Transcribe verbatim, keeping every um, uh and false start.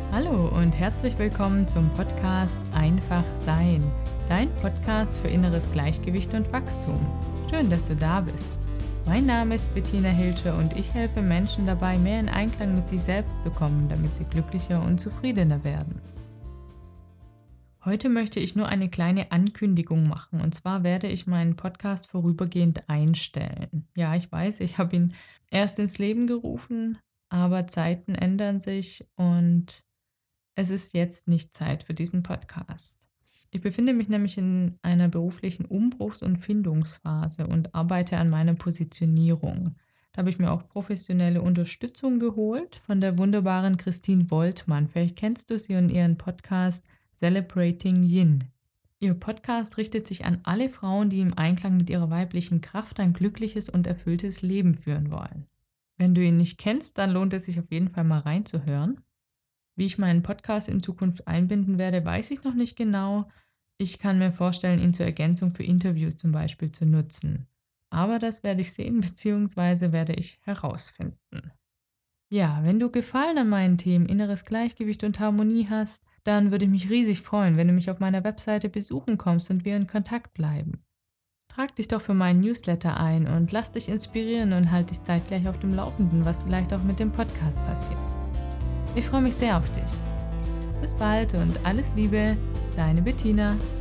Hallo und herzlich willkommen zum Podcast Einfach Sein, dein Podcast für inneres Gleichgewicht und Wachstum. Schön, dass du da bist. Mein Name ist Bettina Hilscher und ich helfe Menschen dabei, mehr in Einklang mit sich selbst zu kommen, damit sie glücklicher und zufriedener werden. Heute möchte ich nur eine kleine Ankündigung machen, und zwar werde ich meinen Podcast vorübergehend einstellen. Ja, ich weiß, ich habe ihn erst ins Leben gerufen, aber Zeiten ändern sich und es ist jetzt nicht Zeit für diesen Podcast. Ich befinde mich nämlich in einer beruflichen Umbruchs- und Findungsphase und arbeite an meiner Positionierung. Da habe ich mir auch professionelle Unterstützung geholt von der wunderbaren Christine Woltmann. Vielleicht kennst du sie und ihren Podcast Celebrating Yin. Ihr Podcast richtet sich an alle Frauen, die im Einklang mit ihrer weiblichen Kraft ein glückliches und erfülltes Leben führen wollen. Wenn du ihn nicht kennst, dann lohnt es sich auf jeden Fall mal reinzuhören. Wie ich meinen Podcast in Zukunft einbinden werde, weiß ich noch nicht genau. Ich kann mir vorstellen, ihn zur Ergänzung für Interviews zum Beispiel zu nutzen. Aber das werde ich sehen bzw. werde ich herausfinden. Ja, wenn du Gefallen an meinen Themen inneres Gleichgewicht und Harmonie hast, dann würde ich mich riesig freuen, wenn du mich auf meiner Webseite besuchen kommst und wir in Kontakt bleiben. Trag dich doch für meinen Newsletter ein und lass dich inspirieren und halt dich zeitgleich auf dem Laufenden, was vielleicht auch mit dem Podcast passiert. Ich freue mich sehr auf dich. Bis bald und alles Liebe, deine Bettina.